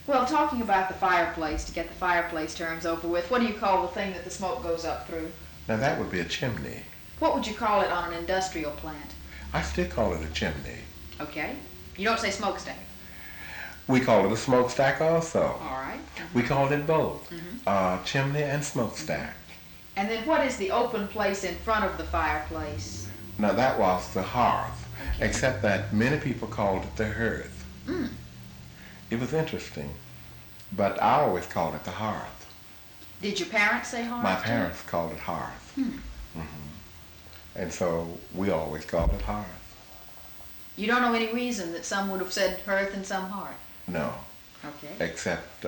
Well, talking about the fireplace, to get the fireplace terms over with, what do you call the thing that the smoke goes up through? Now that would be a chimney. What would you call it on an industrial plant? I still call it a chimney. Okay. You don't say smokestack. We call it a smokestack also. All right. We called it both, Mhm. chimney and smokestack. And then what is the open place in front of the fireplace? Now that was the hearth, Okay. except that many people called it the hearth. Mm. It was interesting, but I always called it the hearth. Did your parents say hearth? My too? parents called it hearth. Hmm. And so we always called it hearth. You don't know any reason that some would have said hearth and some hearth? No, Okay. except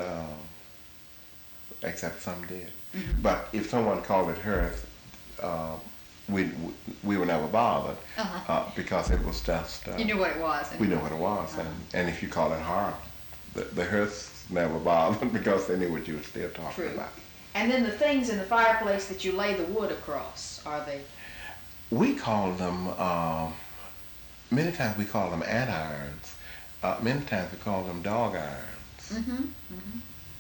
some did. Mhm. But if someone called it hearth, we were never bothered Uh-huh. because it was just You knew what it was. we knew what it was, and if you call it hearth, the hearths never bothered because they knew what you were still talking True. about. And then the things in the fireplace that you lay the wood across, are they? We called them many times we call them andirons. Many times we call them dog irons. Mm-hmm. Mm-hmm.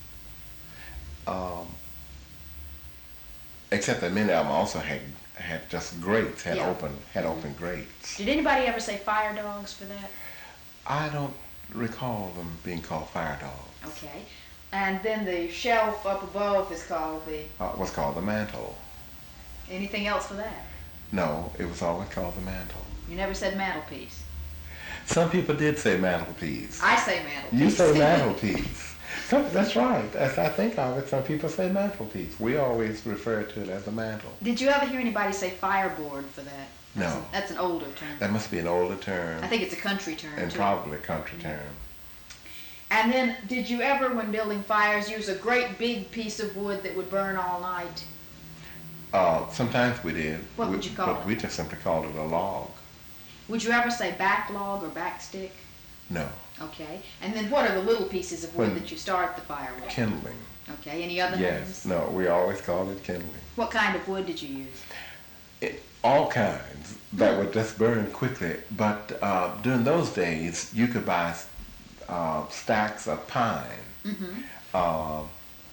Except that many of them also had just grates, had Yeah. open grates. Did anybody ever say fire dogs for that? I don't recall them being called fire dogs. Okay. And then the shelf up above is called the, Was called the mantle. anything else for that? No, it was always called the mantle. You never said mantelpiece. Some people did say mantelpiece. I say mantelpiece. You say mantelpiece. That's right. As I think of it, some people say mantelpiece. We always refer to it as a mantle. Did you ever hear anybody say fireboard for that? No. That's an older term. That must be an older term I think it's a country term and too. probably a country term. And then, did you ever, when building fires, use a great big piece of wood that would burn all night? Sometimes we did. What would you call but it? we just simply called it a log. Would you ever say back log or back stick? No. Okay. And then what are the little pieces of wood When- that you start the fire with? Kindling. Okay. Any other Yes. names? No, we always called it kindling. What kind of wood did you use? All kinds that would just burn quickly. But during those days, you could buy stacks of pine Mm-hmm.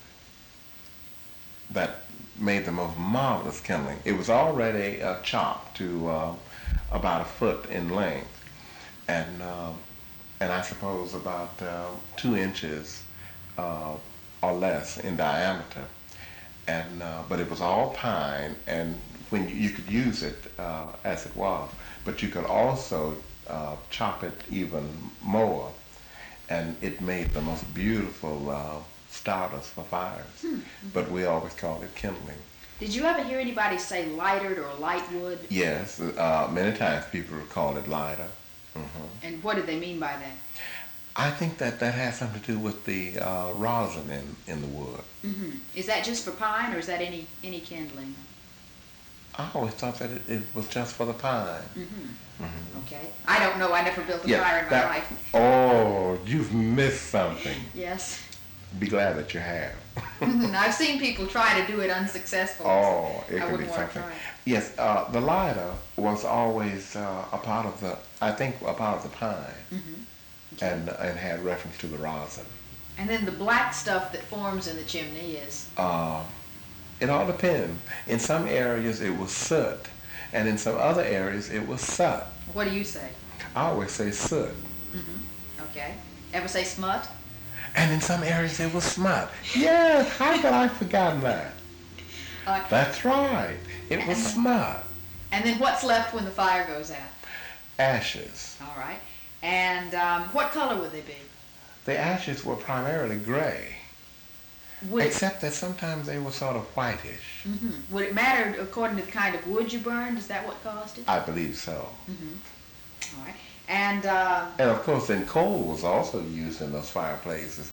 that made the most marvelous kindling. It was already chopped to about a foot in length, and I suppose about 2 inches or less in diameter. And but it was all pine, and when you could use it as it was, but you could also chop it even more, and it made the most beautiful starters for fires. But we always called it kindling. Did you ever hear anybody say lightered or light wood? Yes, many times people call it lighter. And what did they mean by that? I think that has something to do with the rosin in the wood. Mm-hmm. Is that just for pine, or is that any kindling? I always thought that it was just for the pine. Mm-hmm. Okay. I don't know. I never built a fire in my life. Oh, you've missed something. Yes. Be glad that you have. I've seen people try to do it unsuccessfully. Oh, it I can be wouldn't want to something. try. Yes, the lighter was always a part of the, I think, a part of the pine, Mm-hmm. and had reference to the rosin. And then the black stuff that forms in the chimney is? It all depends. In some areas it was soot, and in some other areas it was soot. What do you say? I always say soot. Mm-hmm. Okay. Ever say smut? And in some areas it was smut. Yes, how could I have forgotten that? That's right. It was smut. And then what's left when the fire goes out? Ashes. All right. And what color would they be? The ashes were primarily gray, Would it, except that sometimes they were sort of whitish. mm-hmm. Would it matter according to the kind of wood you burned? Is that what caused it? I believe so. Mm-hmm. All right. And And of course, then coal was also used in those fireplaces.